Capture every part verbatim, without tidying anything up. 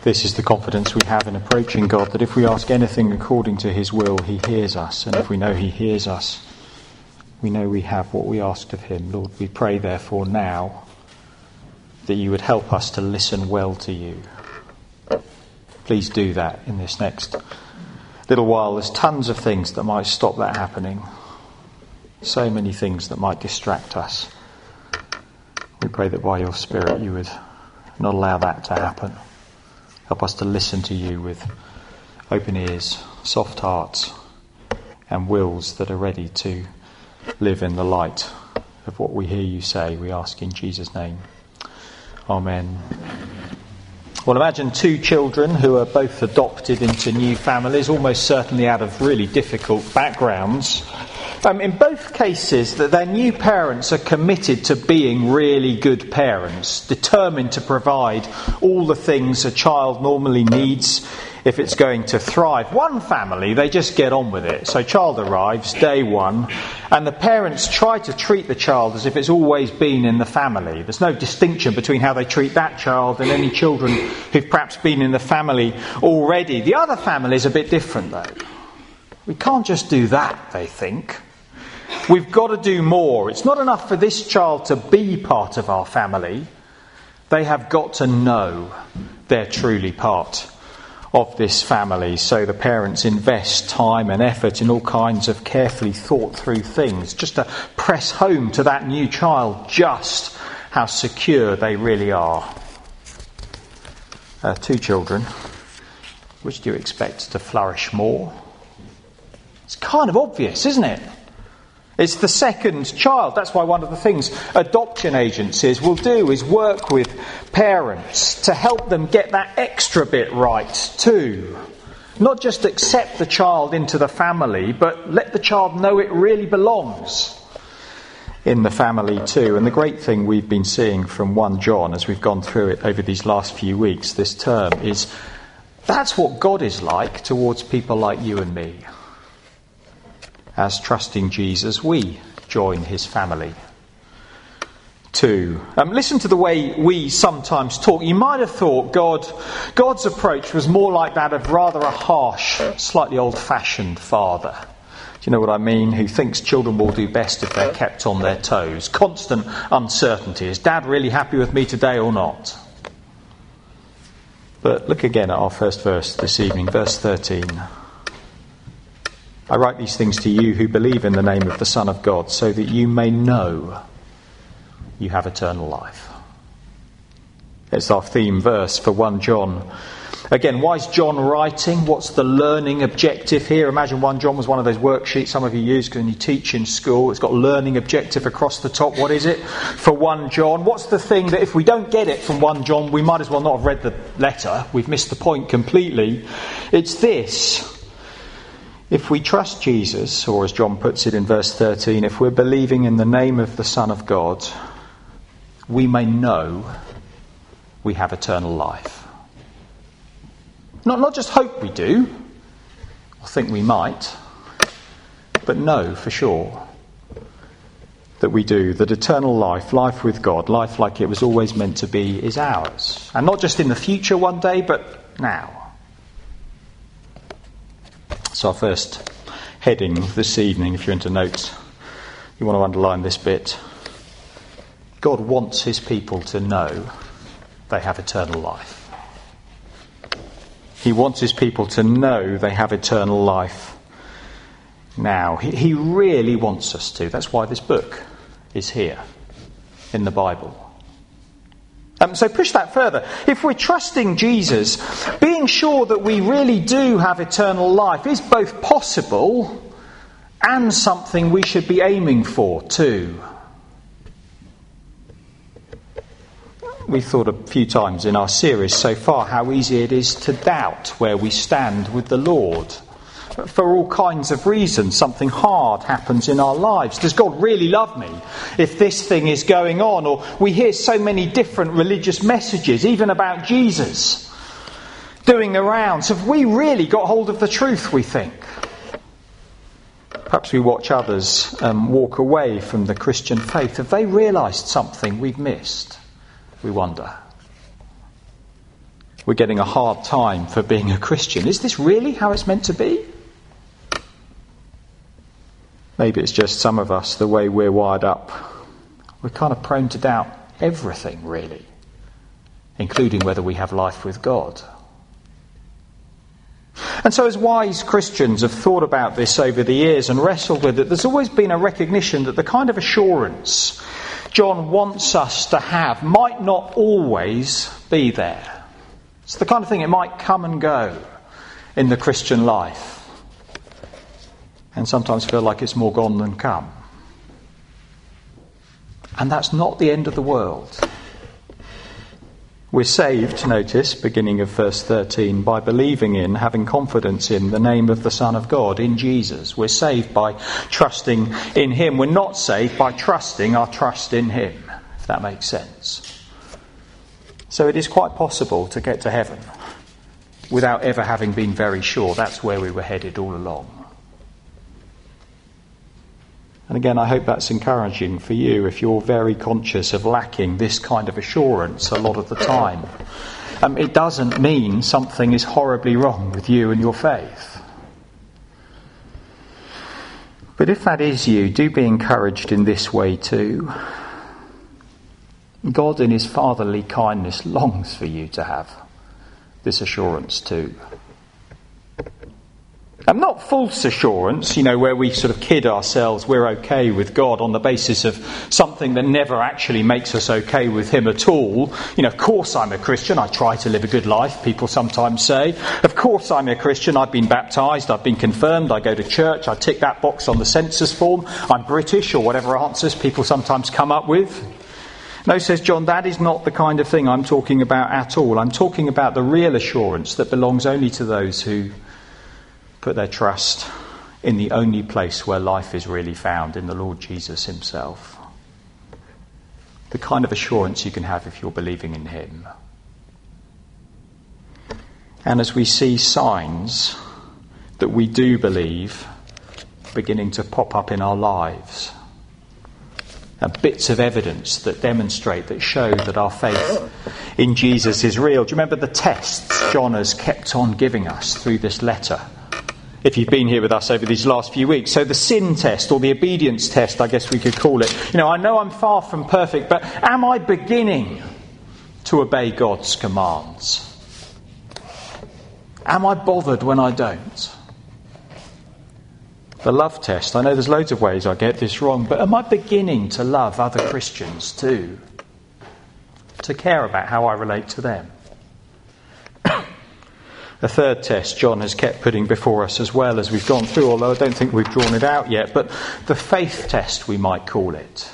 This is the confidence we have in approaching God, that if we ask anything according to his will, he hears us. And if we know he hears us, we know we have what we asked of him. Lord, we pray therefore now that you would help us to listen well to you. Please do that in this next little while. There's tons of things that might stop that happening. So many things that might distract us. We pray that by your Spirit you would not allow that to happen. Help us to listen to you with open ears, soft hearts, and wills that are ready to live in the light of what we hear you say. We ask in Jesus' name. Amen. Well, imagine two children who are both adopted into new families, almost certainly out of really difficult backgrounds. Um, in both cases, that their new parents are committed to being really good parents, determined to provide all the things a child normally needs if it's going to thrive. One family, they just get on with it. So child arrives, day one, and the parents try to treat the child as if it's always been in the family. There's no distinction between how they treat that child and any children who've perhaps been in the family already. The other family is a bit different, though. We can't just do that, they think. We've got to do more. It's not enough for this child to be part of our family. They have got to know they're truly part of this family. So the parents invest time and effort in all kinds of carefully thought through things, just to press home to that new child just how secure they really are. Uh, two children. Which do you expect to flourish more? It's kind of obvious, isn't it? It's the second child. That's why one of the things adoption agencies will do is work with parents to help them get that extra bit right too. Not just accept the child into the family, but let the child know it really belongs in the family too. And the great thing we've been seeing from First John as we've gone through it over these last few weeks, this term, is that's what God is like towards people like you and me. As trusting Jesus, we join his family too. Um, listen to the way we sometimes talk. You might have thought God, God's approach was more like that of rather a harsh, slightly old-fashioned father. Do you know what I mean? Who thinks children will do best if they're kept on their toes. Constant uncertainty. Is Dad really happy with me today or not? But look again at our first verse this evening, verse thirteen. I write these things to you who believe in the name of the Son of God, so that you may know you have eternal life. It's our theme verse for First John. Again, why is John writing? What's the learning objective here? Imagine First John was one of those worksheets some of you use when you teach in school. It's got learning objective across the top. What is it for First John? What's the thing that if we don't get it from First John, we might as well not have read the letter. We've missed the point completely. It's this. If we trust Jesus, or as John puts it in verse thirteen, if we're believing in the name of the Son of God, we may know we have eternal life. Not, not just hope we do, or think we might, but know for sure that we do, that eternal life, life with God, life like it was always meant to be, is ours. And not just in the future one day, but now. So our first heading this evening, if you're into notes, you want to underline this bit. God wants his people to know they have eternal life. He wants his people to know they have eternal life now. He, he really wants us to. That's why this book is here in the Bible. Um, so push that further. If we're trusting Jesus, being sure that we really do have eternal life is both possible and something we should be aiming for too. We've thought a few times in our series so far how easy it is to doubt where we stand with the Lord. For all kinds of reasons, something hard happens in our lives. Does God really love me if this thing is going on? Or we hear so many different religious messages, even about Jesus, doing the rounds. Have we really got hold of the truth, we think? Perhaps we watch others um, walk away from the Christian faith. Have they realised something we've missed? We wonder. we're getting a hard time for being a Christian. Is this really how it's meant to be? Maybe it's just some of us, the way we're wired up. We're kind of prone to doubt everything, really, including whether we have life with God. And so as wise Christians have thought about this over the years and wrestled with it, there's always been a recognition that the kind of assurance John wants us to have might not always be there. It's the kind of thing, it might come and go in the Christian life, and sometimes feel like it's more gone than come. And that's not the end of the world. We're saved, notice, beginning of verse thirteen, by believing in, having confidence in the name of the Son of God, in Jesus. We're saved by trusting in him. We're not saved by trusting our trust in him, if that makes sense. So it is quite possible to get to heaven without ever having been very sure that's where we were headed all along. And again, I hope that's encouraging for you if you're very conscious of lacking this kind of assurance a lot of the time. Um, it doesn't mean something is horribly wrong with you and your faith. But if that is you, do be encouraged in this way too. God in his fatherly kindness longs for you to have this assurance too. And not false assurance, you know, where we sort of kid ourselves we're okay with God on the basis of something that never actually makes us okay with him at all. You know, of course I'm a Christian, I try to live a good life, people sometimes say. Of course I'm a Christian, I've been baptised, I've been confirmed, I go to church, I tick that box on the census form, I'm British, or whatever answers people sometimes come up with. No, says John, that is not the kind of thing I'm talking about at all. I'm talking about the real assurance that belongs only to those who put their trust in the only place where life is really found, in the Lord Jesus himself. The kind of assurance you can have if you're believing in him. And as we see signs that we do believe beginning to pop up in our lives, and bits of evidence that demonstrate, that show that our faith in Jesus is real. Do you remember the tests John has kept on giving us through this letter? If you've been here with us over these last few weeks. So the sin test, or the obedience test, I guess we could call it. You know, I know I'm far from perfect, but am I beginning to obey God's commands? Am I bothered when I don't? The love test, I know there's loads of ways I get this wrong, but am I beginning to love other Christians too? To care about how I relate to them? A third test John has kept putting before us as well as we've gone through, although I don't think we've drawn it out yet, but the faith test, we might call it.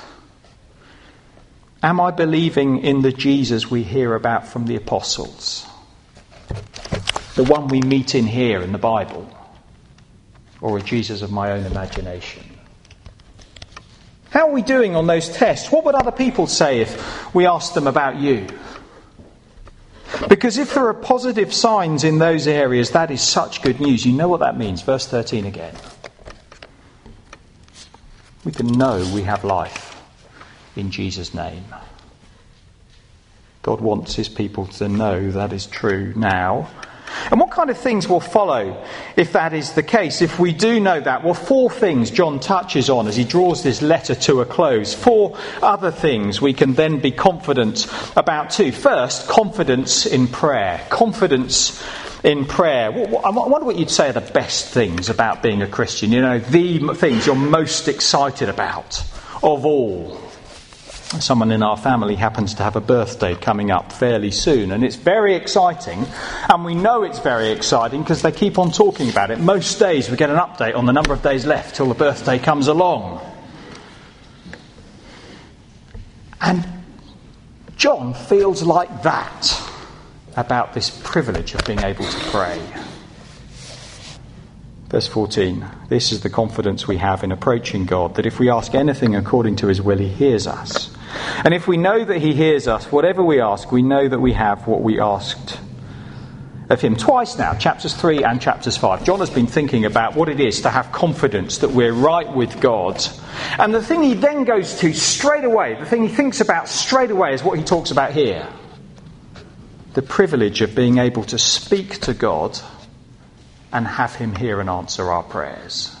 Am I believing in the Jesus we hear about from the apostles? The one we meet in here in the Bible? Or a Jesus of my own imagination? How are we doing on those tests? What would other people say if we asked them about you? Because if there are positive signs in those areas, that is such good news. You know what that means. Verse thirteen again. We can know we have life in Jesus' name. God wants his people to know that is true now. And what kind of things will follow if that is the case? If we do know that, well, four things John touches on as he draws this letter to a close. Four other things we can then be confident about too. First, confidence in prayer. Confidence in prayer. I wonder what you'd say are the best things about being a Christian. You know, the things you're most excited about of all. Someone in our family happens to have a birthday coming up fairly soon, and it's very exciting, and we know it's very exciting because they keep on talking about it. Most days we get an update on the number of days left till the birthday comes along. And John feels like that about this privilege of being able to pray. Verse fourteen, this is the confidence we have in approaching God, that if we ask anything according to his will, he hears us. And if we know that he hears us, whatever we ask, we know that we have what we asked of him. Twice now, chapters three and chapters five, John has been thinking about what it is to have confidence that we're right with God. And the thing he then goes to straight away, the thing he thinks about straight away is what he talks about here. the privilege of being able to speak to God and have him hear and answer our prayers.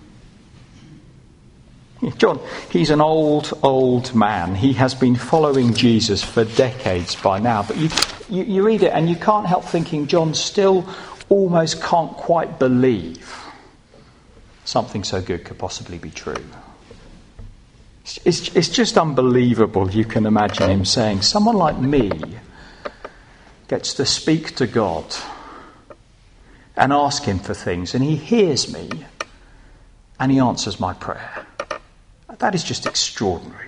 John, he's an old, old man. He has been following Jesus for decades by now. But you, you, you read it and you can't help thinking John still almost can't quite believe something so good could possibly be true. It's, it's just unbelievable. You can imagine him saying, someone like me gets to speak to God and ask him for things, and he hears me and he answers my prayer. That is just extraordinary.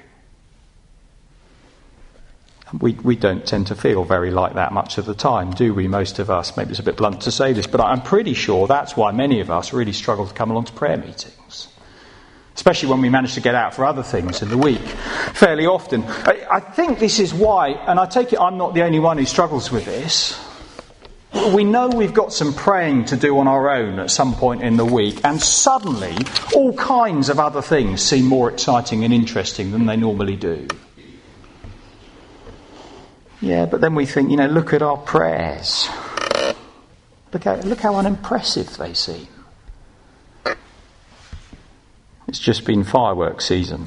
We we don't tend to feel very like that much of the time, do we, most of us? Maybe it's a bit blunt to say this, but I'm pretty sure that's why many of us really struggle to come along to prayer meetings. Especially when we manage to get out for other things in the week fairly often. I, I think this is why, and I take it I'm not the only one who struggles with this. We know we've got some praying to do on our own at some point in the week, and suddenly all kinds of other things seem more exciting and interesting than they normally do. Yeah, but then we think, you know, look at our prayers. Look how, look how unimpressive they seem. It's just been fireworks season.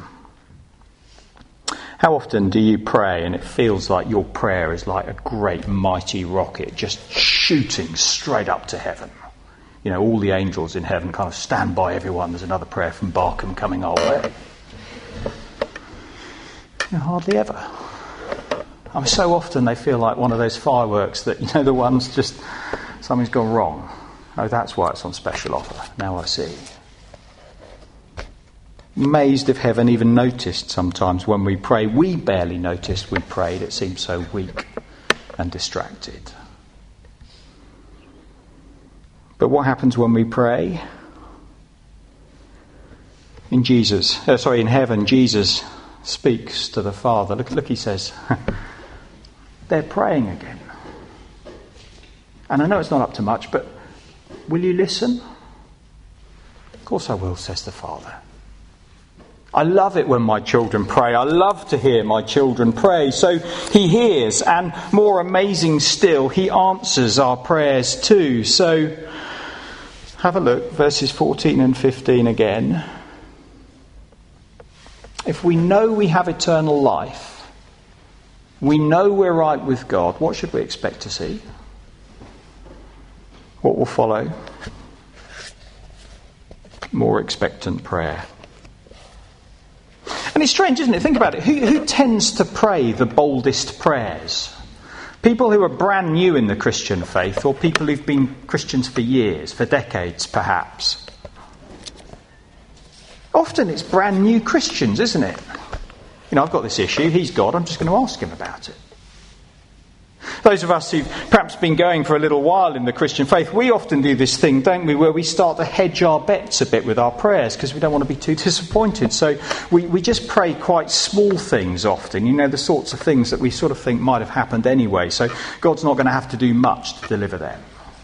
How often do you pray and it feels like your prayer is like a great mighty rocket just shooting straight up to heaven? You know, all the angels in heaven kind of stand by everyone. There's another prayer from Barkham coming our way. You know, hardly ever. I mean, so often they feel like one of those fireworks that, you know, the ones just, something's gone wrong. Oh, that's why it's on special offer. Now I see. Amazed if heaven even noticed sometimes when we pray. We barely noticed we prayed. It seems so weak and distracted. But what happens when we pray? In Jesus, uh, sorry, in heaven, Jesus speaks to the Father. Look, look, he says, they're praying again. And I know it's not up to much, but will you listen? Of course I will, says the Father. I love it when my children pray. I love to hear my children pray. So he hears, and more amazing still, he answers our prayers too. So have a look, verses fourteen and fifteen again. If we know we have eternal life, we know we're right with God, what should we expect to see? What will follow? More expectant prayer. And it's strange, isn't it? Think about it. Who, who tends to pray the boldest prayers? People who are brand new in the Christian faith, or people who've been Christians for years, for decades perhaps? Often it's brand new Christians, isn't it? You know, I've got this issue, he's God, I'm just going to ask him about it. Those of us who've perhaps been going for a little while in the Christian faith, we often do this thing, don't we, where we start to hedge our bets a bit with our prayers because we don't want to be too disappointed. So we, we just pray quite small things often, you know, the sorts of things that we sort of think might have happened anyway. So God's not going to have to do much to deliver them.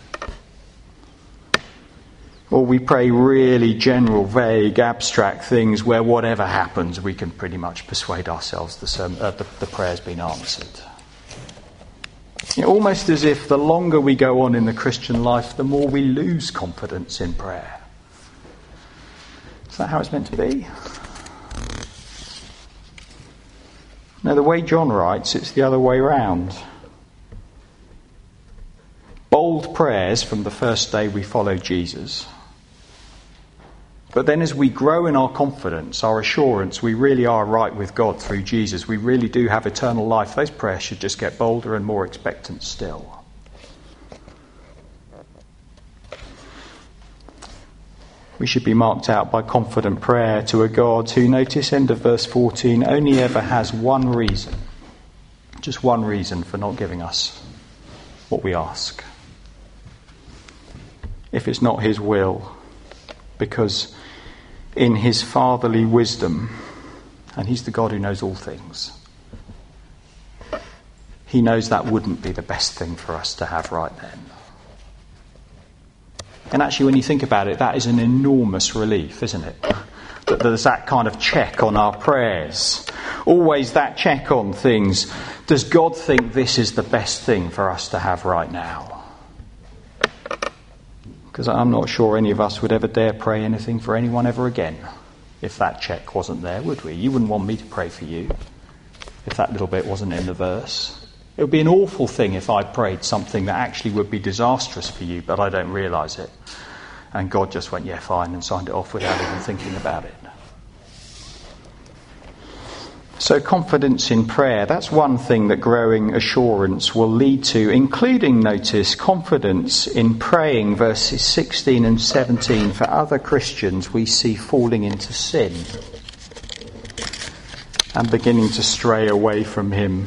Or we pray really general, vague, abstract things where whatever happens, we can pretty much persuade ourselves the, sermon, uh, the, the prayer's been answered. You know, almost as if the longer we go on in the Christian life, the more we lose confidence in prayer. Is that how it's meant to be? No, the way John writes, it's the other way round. Bold prayers from the first day we follow Jesus. But then as we grow in our confidence, our assurance, we really are right with God through Jesus, we really do have eternal life, those prayers should just get bolder and more expectant still. We should be marked out by confident prayer to a God who, notice end of verse fourteen, only ever has one reason, just one reason for not giving us what we ask. If it's not his will, because in his fatherly wisdom, and he's the God who knows all things, he knows that wouldn't be the best thing for us to have right then. And actually, when you think about it, that is an enormous relief, isn't it? That there's that kind of check on our prayers. Always that check on things. Does God think this is the best thing for us to have right now? Because I'm not sure any of us would ever dare pray anything for anyone ever again if that check wasn't there, would we? You wouldn't want me to pray for you if that little bit wasn't in the verse. It would be an awful thing if I prayed something that actually would be disastrous for you, but I don't realise it. And God just went, yeah, fine, and signed it off without even thinking about it. So confidence in prayer, that's one thing that growing assurance will lead to, including, notice, confidence in praying, verses sixteen and seventeen, for other Christians we see falling into sin and beginning to stray away from him.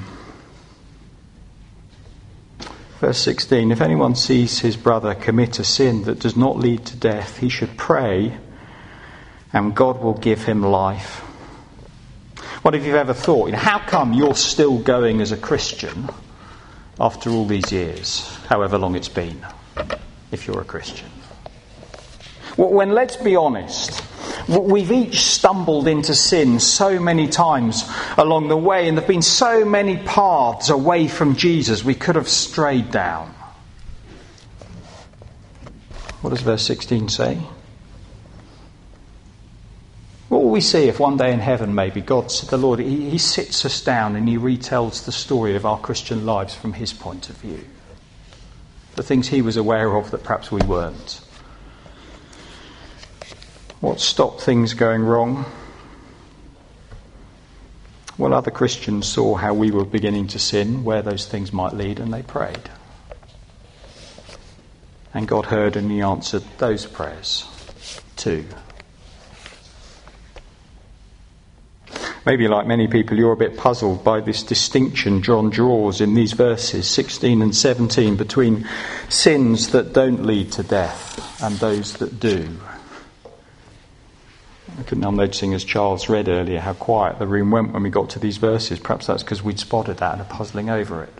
Verse sixteen, if anyone sees his brother commit a sin that does not lead to death, he should pray and God will give him life. What if you've ever thought, you know, how come you're still going as a Christian after all these years, however long it's been, if you're a Christian? Well, when, let's be honest, we've each stumbled into sin so many times along the way, and there have been so many paths away from Jesus we could have strayed down. What does verse sixteen say? What will we see if one day in heaven maybe God, the Lord, he, he sits us down and he retells the story of our Christian lives from his point of view? The things he was aware of that perhaps we weren't. What stopped things going wrong? Well, other Christians saw how we were beginning to sin, where those things might lead, and they prayed. And God heard and he answered those prayers too. Maybe like many people, you're a bit puzzled by this distinction John draws in these verses sixteen and seventeen between sins that don't lead to death and those that do. I couldn't help noticing, as Charles read earlier, how quiet the room went when we got to these verses. Perhaps that's because we'd spotted that and are puzzling over it.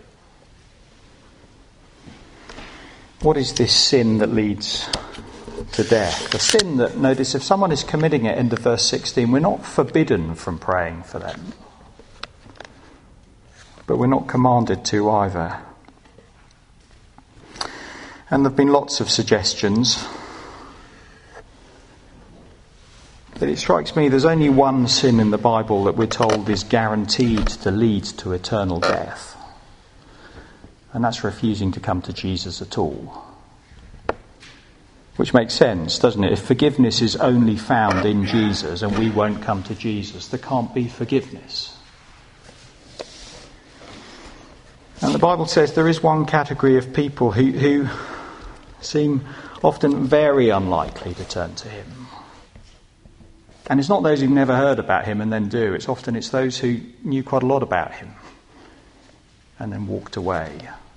What is this sin that leads to death? A sin that, notice, if someone is committing it, into verse sixteen, we're not forbidden from praying for them. But we're not commanded to either. And there have been lots of suggestions. But it strikes me there's only one sin in the Bible that we're told is guaranteed to lead to eternal death. And that's refusing to come to Jesus at all. Which makes sense, doesn't it? If forgiveness is only found in Jesus and we won't come to Jesus, there can't be forgiveness. And the Bible says there is one category of people who, who seem often very unlikely to turn to him. And it's not those who've never heard about him and then do. It's often it's those who knew quite a lot about him and then walked away.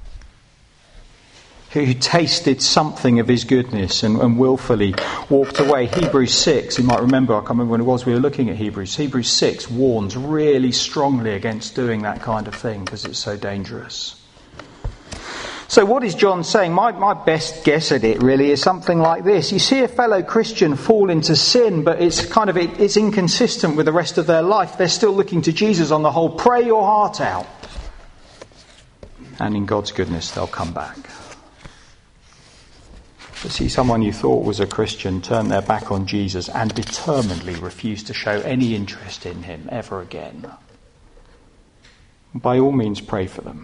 Who tasted something of his goodness and, and willfully walked away. Hebrews six, you might remember, I can't remember when it was we were looking at Hebrews. Hebrews six warns really strongly against doing that kind of thing because it's so dangerous. So what is John saying? My, my best guess at it really is something like this. You see a fellow Christian fall into sin, but it's kind of it, it's inconsistent with the rest of their life. They're still looking to Jesus on the whole. Pray your heart out. And in God's goodness, they'll come back. To see someone you thought was a Christian turn their back on Jesus and determinedly refuse to show any interest in him ever again. By all means, pray for them.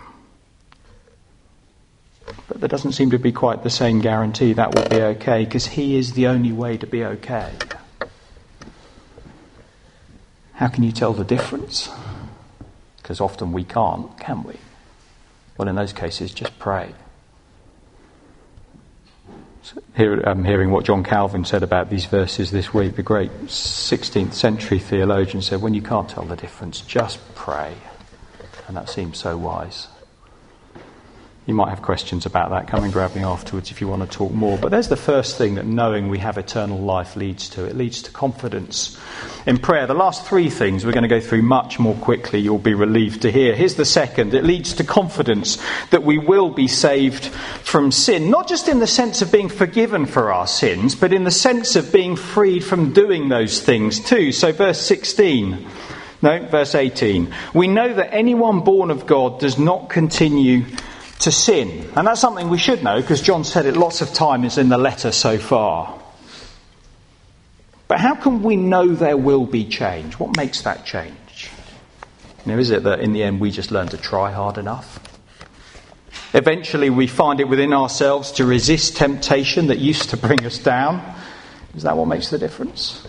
But there doesn't seem to be quite the same guarantee that will be okay, because he is the only way to be okay. How can you tell the difference? Because often we can't, can we? Well, in those cases, just pray. So here, I'm hearing what John Calvin said about these verses this week. The great sixteenth century theologian said, when you can't tell the difference, just pray. And that seems so wise. You might have questions about that. Come and grab me afterwards if you want to talk more. But there's the first thing that knowing we have eternal life leads to. It leads to confidence in prayer. The last three things we're going to go through much more quickly. You'll be relieved to hear. Here's the second. It leads to confidence that we will be saved from sin. Not just in the sense of being forgiven for our sins, but in the sense of being freed from doing those things too. So verse sixteen. No, verse eighteen. We know that anyone born of God does not continue to sin. And that's something we should know, because John said it lots of times in the letter so far. But how can we know there will be change? What makes that change? You know, is it that in the end we just learn to try hard enough? Eventually we find it within ourselves to resist temptation that used to bring us down. Is that what makes the difference?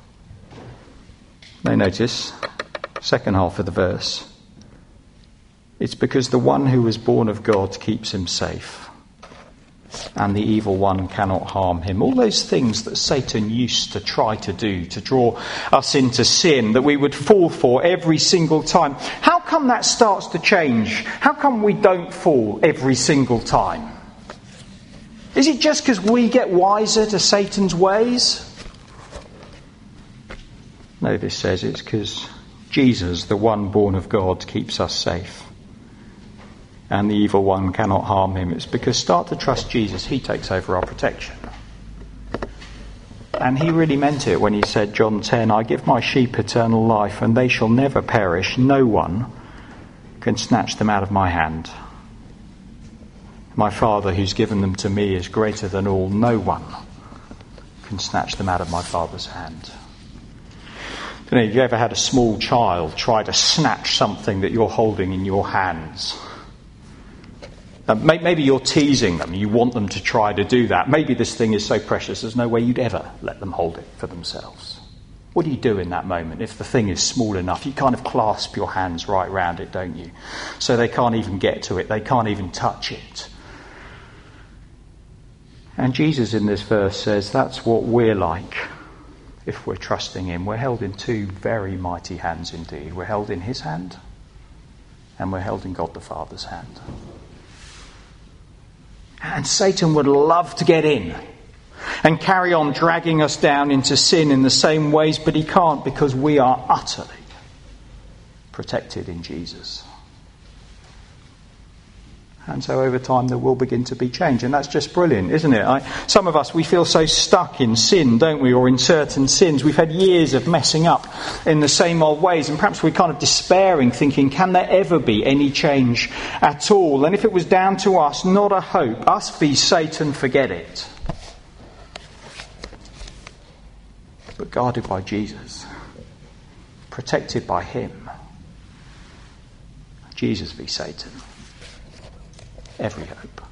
Now notice, second half of the verse. It's because the one who was born of God keeps him safe, and the evil one cannot harm him. All those things that Satan used to try to do to draw us into sin, that we would fall for every single time. How come that starts to change? How come we don't fall every single time? Is it just because we get wiser to Satan's ways? No, this says it's because Jesus, the one born of God, keeps us safe, and the evil one cannot harm him. It's because start to trust Jesus, he takes over our protection. And he really meant it when he said, John ten, I give my sheep eternal life, and they shall never perish. No one can snatch them out of my hand. My Father who's given them to me is greater than all. No one can snatch them out of my Father's hand. You know, have you ever had a small child try to snatch something that you're holding in your hands? Maybe you're teasing them. You want them to try to do that. Maybe this thing is so precious there's no way you'd ever let them hold it for themselves. What do you do in that moment? If the thing is small enough, you kind of clasp your hands right round it, don't you? So they can't even get to it. They can't even touch it. And Jesus in this verse says that's what we're like if we're trusting him. We're held in two very mighty hands indeed. We're held in his hand, and we're held in God the Father's hand. And Satan would love to get in and carry on dragging us down into sin in the same ways, but he can't, because we are utterly protected in Jesus. And so over time there will begin to be change, and that's just brilliant, isn't it? I, some of us, we feel so stuck in sin, don't we, or in certain sins. We've had years of messing up in the same old ways, and perhaps we're kind of despairing, thinking, can there ever be any change at all? And if it was down to us, not a hope. Us v Satan, forget it. But guarded by Jesus, protected by him. Jesus v Satan. Every hope.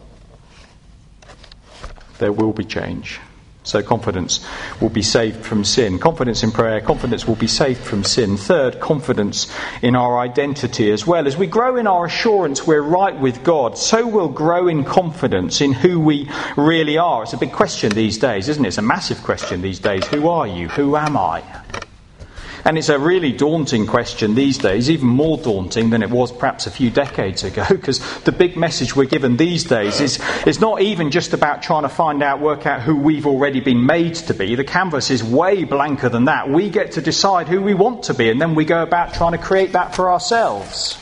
There will be change. So confidence will be saved from sin. Confidence in prayer. Confidence will be saved from sin. Third, confidence in our identity as well. As we grow in our assurance we're right with God, so we'll grow in confidence in who we really are. It's a big question these days, isn't it? It's a massive question these days. Who are you? Who am I? And it's a really daunting question these days, even more daunting than it was perhaps a few decades ago, because the big message we're given these days is, is not even just about trying to find out, work out who we've already been made to be. The canvas is way blanker than that. We get to decide who we want to be, and then we go about trying to create that for ourselves.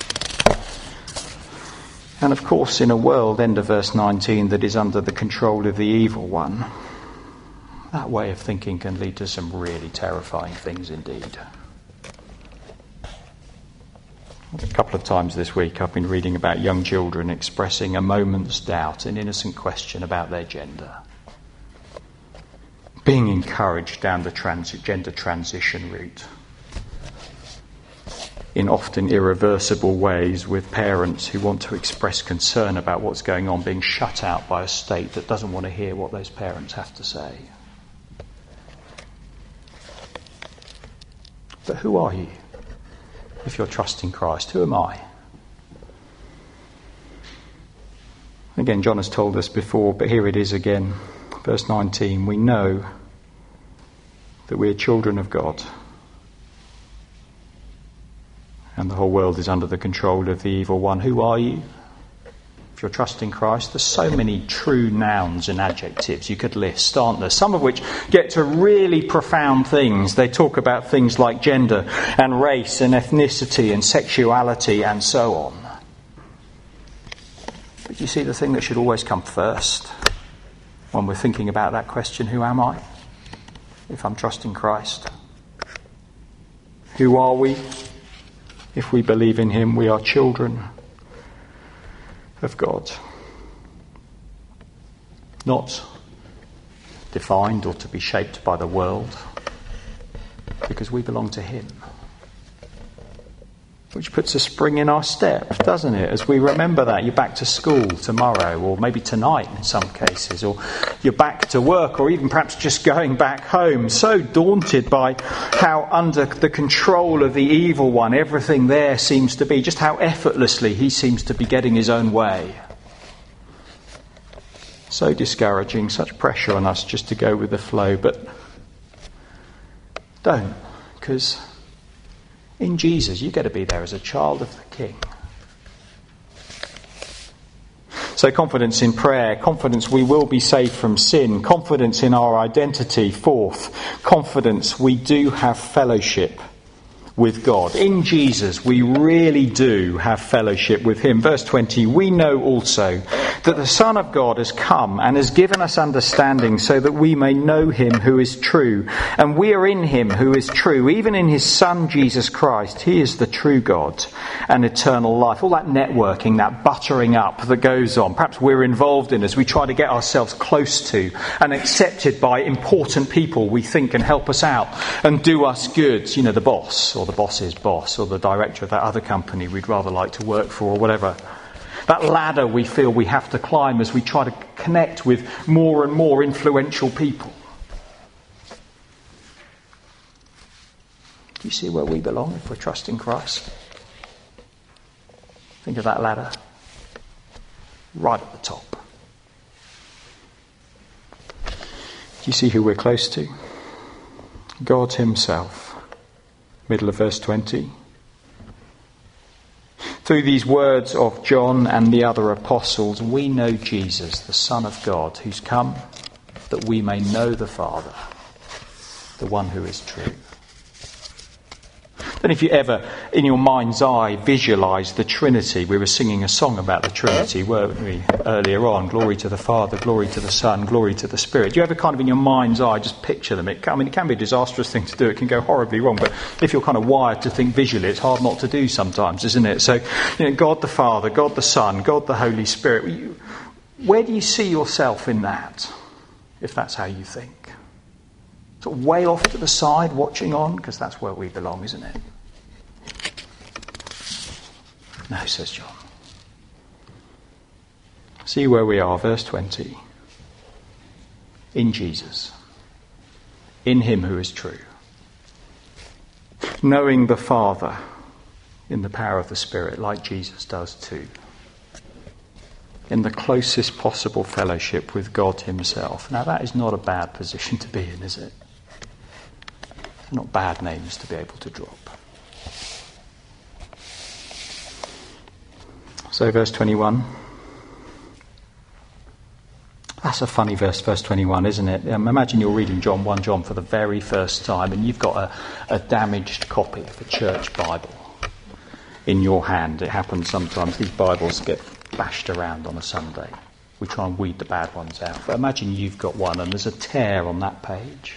And of course, in a world, end of verse nineteen, that is under the control of the evil one, that way of thinking can lead to some really terrifying things indeed. A couple of times this week I've been reading about young children expressing a moment's doubt, an innocent question about their gender. Being encouraged down the trans- gender transition route in often irreversible ways, with parents who want to express concern about what's going on being shut out by a state that doesn't want to hear what those parents have to say. But who are you? If you're trusting Christ, who am I? Again, John has told us before, but here it is again. Verse nineteen, we know that we are children of God, and the whole world is under the control of the evil one. Who are you? If you're trusting Christ, there's so many true nouns and adjectives you could list, aren't there? Some of which get to really profound things. They talk about things like gender and race and ethnicity and sexuality and so on. But you see, the thing that should always come first when we're thinking about that question, who am I? If I'm trusting Christ. Who are we? If we believe in him, we are children of God. Not defined or to be shaped by the world, because we belong to him. Which puts a spring in our step, doesn't it? As we remember that, you're back to school tomorrow, or maybe tonight in some cases, or you're back to work, or even perhaps just going back home, so daunted by how under the control of the evil one everything there seems to be, just how effortlessly he seems to be getting his own way. So discouraging, such pressure on us just to go with the flow, but don't, because in Jesus, you get to be there as a child of the King. So confidence in prayer, confidence we will be saved from sin, confidence in our identity. Fourth, confidence we do have fellowship with God. In Jesus, we really do have fellowship with him. Verse twenty, we know also that the Son of God has come and has given us understanding so that we may know him who is true. And we are in him who is true, even in his Son, Jesus Christ. He is the true God and eternal life. All that networking, that buttering up that goes on, perhaps we're involved in as we try to get ourselves close to and accepted by important people we think can help us out and do us good. You know, the boss, or the boss's boss, or the director of that other company we'd rather like to work for, or whatever. That ladder we feel we have to climb as we try to connect with more and more influential people. Do you see where we belong if we're trusting Christ? Think of that ladder. Right at the top. Do you see who we're close to? God himself. Middle of verse twenty. Through these words of John and the other apostles, we know Jesus, the Son of God, who's come that we may know the Father, the one who is true. I don't know if you ever, in your mind's eye, visualise the Trinity. We were singing a song about the Trinity, weren't we, earlier on? Glory to the Father, glory to the Son, glory to the Spirit. Do you ever kind of in your mind's eye just picture them? It can, I mean, it can be a disastrous thing to do. It can go horribly wrong. But if you're kind of wired to think visually, it's hard not to do sometimes, isn't it? So, you know, God the Father, God the Son, God the Holy Spirit. Where do you see yourself in that, if that's how you think? Sort of way off to the side, watching on, because that's where we belong, isn't it? No, says John. See where we are, verse twenty. In Jesus. In him who is true. Knowing the Father in the power of the Spirit, like Jesus does too. In the closest possible fellowship with God himself. Now that is not a bad position to be in, is it? Not bad names to be able to drop. So verse twenty-one. That's a funny verse, verse twenty-one, isn't it? Um, imagine you're reading John, First John for the very first time and you've got a, a damaged copy of a church Bible in your hand. It happens sometimes. These Bibles get bashed around on a Sunday. We try and weed the bad ones out. But imagine you've got one and there's a tear on that page.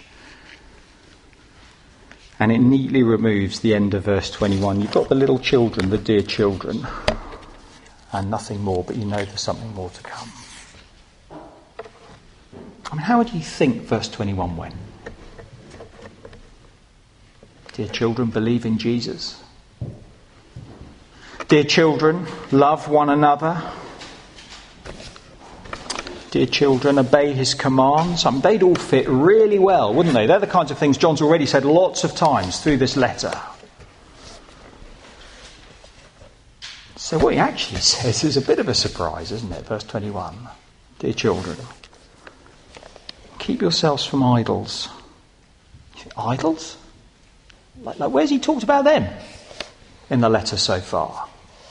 And it neatly removes the end of verse twenty-one. You've got the little children, the dear children. And nothing more, but you know there's something more to come. I mean, how do you think verse twenty-one went? Dear children, believe in Jesus. Dear children, love one another. Dear children, obey his commands. I mean, they'd all fit really well, wouldn't they? They're the kinds of things John's already said lots of times through this letter. So what he actually says is a bit of a surprise, isn't it? Verse twenty-one. Dear children, keep yourselves from idols. You think, idols? Like, like, where's he talked about them in the letter so far?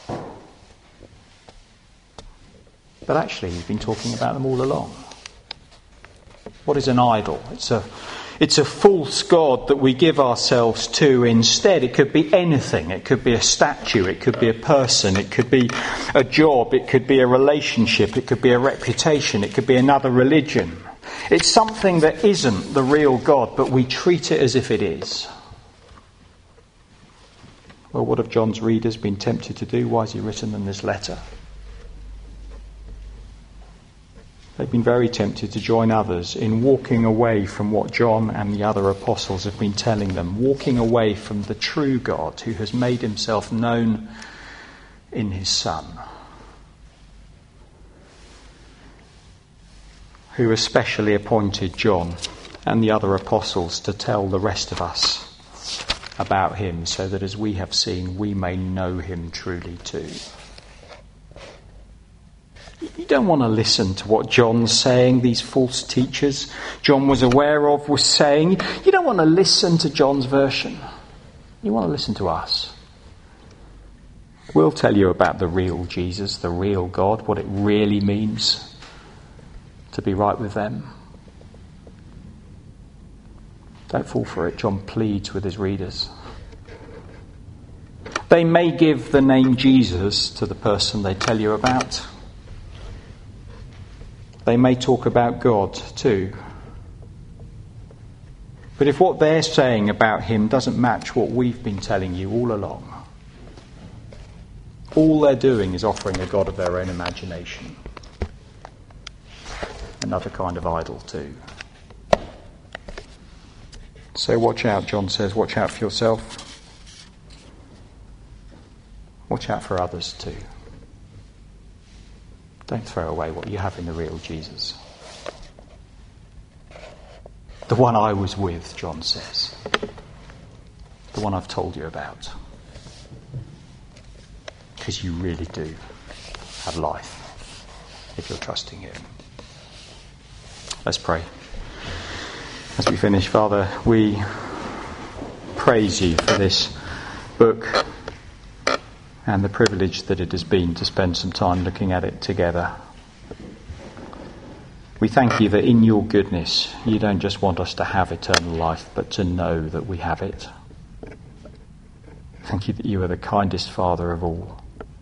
But actually, he's been talking about them all along. What is an idol? It's a It's a false god that we give ourselves to instead. It could be anything. It could be a statue. It could be a person. It could be a job. It could be a relationship. It could be a reputation. It could be another religion. It's something that isn't the real God, but we treat it as if it is. Well, what have John's readers been tempted to do? Why has he written them this letter? They've been very tempted to join others in walking away from what John and the other apostles have been telling them, walking away from the true God who has made himself known in his Son, who especially appointed John and the other apostles to tell the rest of us about him, so that as we have seen, we may know him truly too. You don't want to listen to what John's saying, these false teachers John was aware of was saying. You don't want to listen to John's version. You want to listen to us. We'll tell you about the real Jesus, the real God, what it really means to be right with them. Don't fall for it. John pleads with his readers. They may give the name Jesus to the person they tell you about. They may talk about God too. But if what they're saying about him doesn't match what we've been telling you all along, all they're doing is offering a God of their own imagination. Another kind of idol too. So watch out, John says, watch out for yourself. Watch out for others too. Don't throw away what you have in the real Jesus. The one I was with, John says. The one I've told you about. Because you really do have life if you're trusting him. Let's pray. As we finish, Father, we praise you for this book and the privilege that it has been to spend some time looking at it together. We thank you that in your goodness, you don't just want us to have eternal life, but to know that we have it. Thank you that you are the kindest Father of all.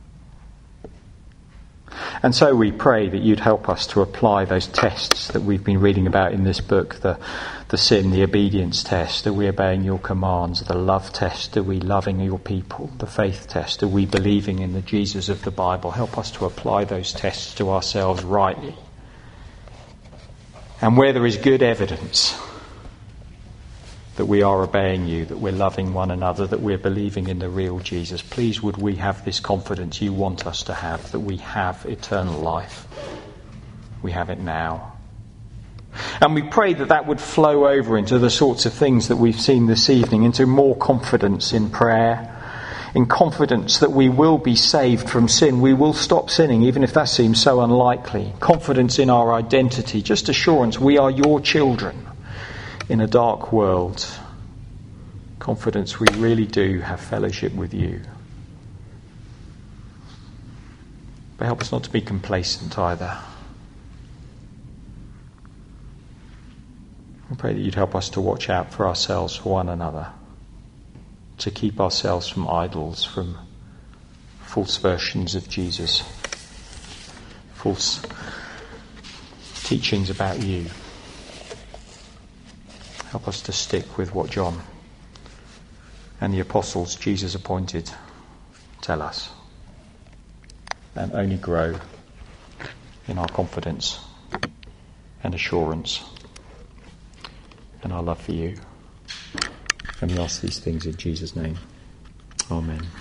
And so we pray that you'd help us to apply those tests that we've been reading about in this book, the, the sin, the obedience test, are we obeying your commands, the love test, are we loving your people, the faith test, are we believing in the Jesus of the Bible. Help us to apply those tests to ourselves rightly. And where there is good evidence that we are obeying you, that we're loving one another, that we're believing in the real Jesus, please would we have this confidence you want us to have, that we have eternal life. We have it now. And we pray that that would flow over into the sorts of things that we've seen this evening, into more confidence in prayer, in confidence that we will be saved from sin. We will stop sinning, even if that seems so unlikely. Confidence in our identity, just assurance we are your children in a dark world. Confidence we really do have fellowship with you. But help us not to be complacent either. I pray that you'd help us to watch out for ourselves, for one another, to keep ourselves from idols, from false versions of Jesus, false teachings about you. Help us to stick with what John and the apostles Jesus appointed tell us, and only grow in our confidence and assurance and our love for you. And we ask these things in Jesus' name. Amen.